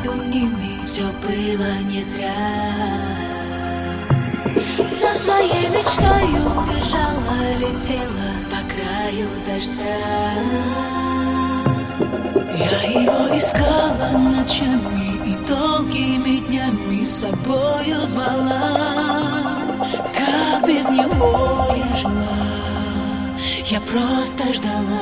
между ними все было не зря. За своей мечтой убежала, летела по краю дождя. Я его искала ночами и долгими днями с собою звала. Как без него я жила, я просто ждала.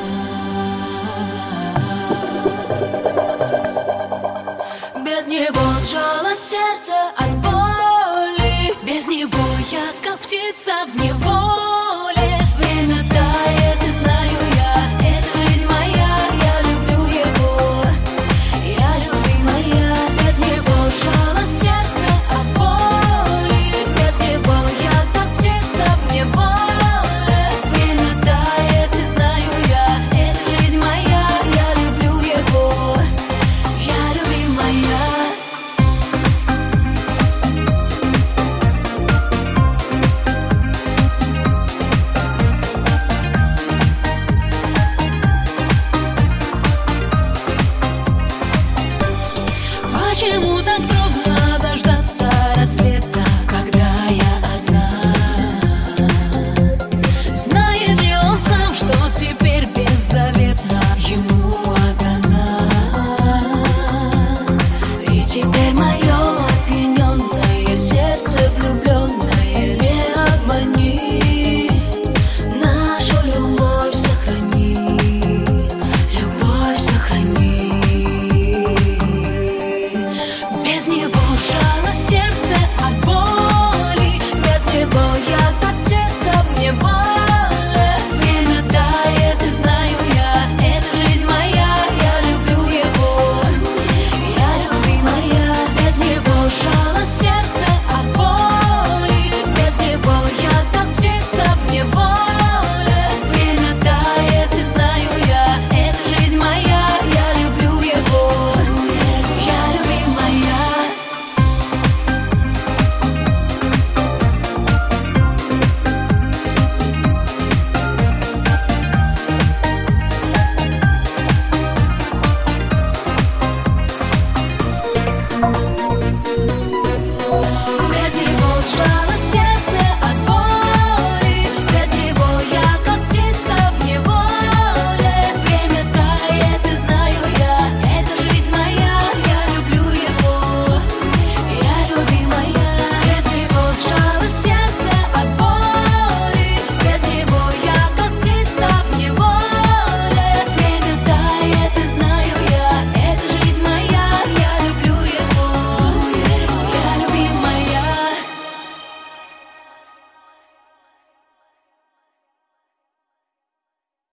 Без него сжало сердце от боли. Без него я как птица в неволе. Время тает, и знаю я, это жизнь моя. Я люблю его, я любимая. Без него сжало сердце от боли. Без него я как птица в неволе. Время тает, и знаю я, это жизнь моя. Я люблю его, я любимая. Почему так трудно дождаться рассвета, когда я одна? Знает ли он сам, что теперь беззаветно ему отдана? И теперь мое опьяненное сердце влюбленное не обмани. Нашу любовь сохрани, любовь сохрани. Без него жаль.